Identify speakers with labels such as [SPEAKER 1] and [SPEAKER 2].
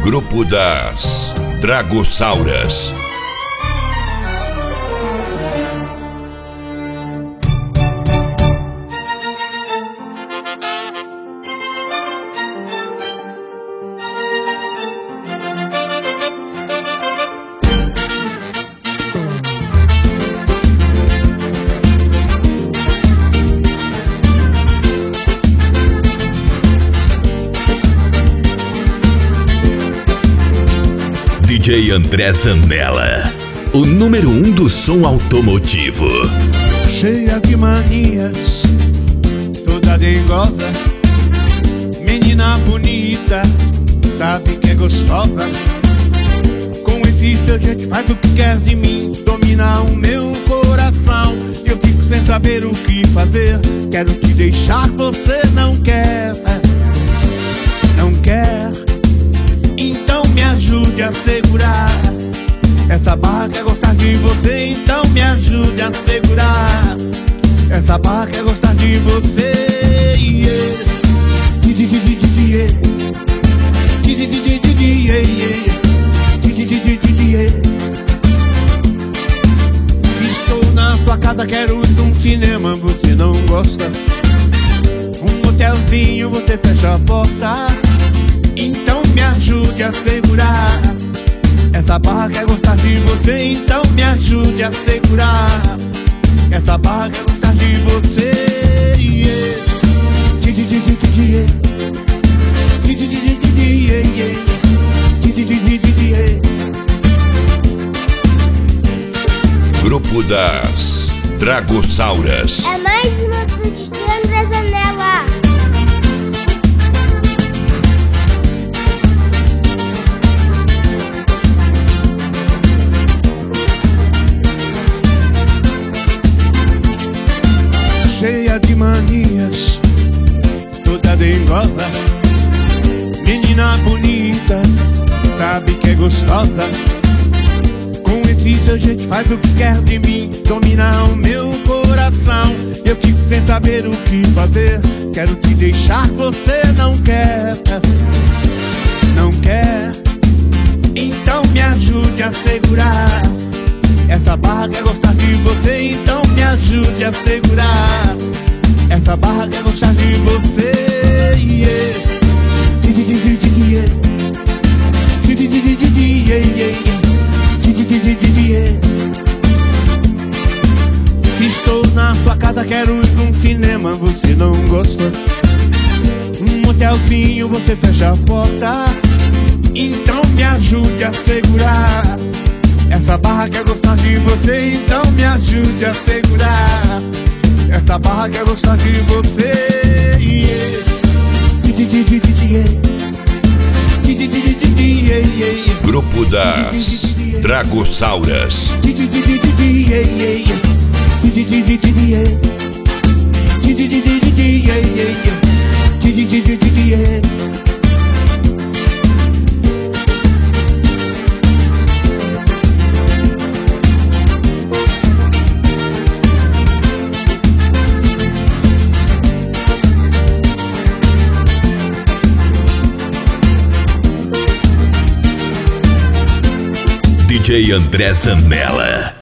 [SPEAKER 1] Grupo das Dragossauras.
[SPEAKER 2] DJ André Zanella, o número 1 do som automotivo.
[SPEAKER 3] Cheia de manias, toda dengosa, menina bonita, sabe que é gostosa. Com esse seu jeito faz o que quer de mim, domina o meu coração. Eu fico sem saber o que fazer, quero te deixar, você não quer, não quer. Então me ajude a segurar essa barra, quer gostar de você. Então me ajude a segurar essa barra, quer gostar de você. Estou na sua casa, quero ir num cinema, você não gosta. Um motelzinho, você fecha a porta. Então me ajude a segurar essa barra, quer gostar de você. Então me ajude a segurar essa barra, quer gostar de você.
[SPEAKER 1] Grupo das Dragossauras.
[SPEAKER 4] É mais uma do DJ André Zanella.
[SPEAKER 3] Cheia de manias, toda dengosa, menina bonita, sabe que é gostosa. Com esse seu jeito faz o que quer de mim, domina o meu coração. Eu fico sem saber o que fazer, quero te deixar, você não quer, não quer. Então me ajude a segurar essa barra, quer gostar de você. Então me ajude a segurar essa barra, quer gostar de você. Estou na sua casa, quero ir num cinema, você não gosta. Um motelzinho, você fecha a porta. Então me ajude a segurar essa barra, quer gostar de você. Então me ajude a segurar essa barra, quer gostar de você.
[SPEAKER 1] Grupo das Dragossauras.
[SPEAKER 2] DJ André Zanella.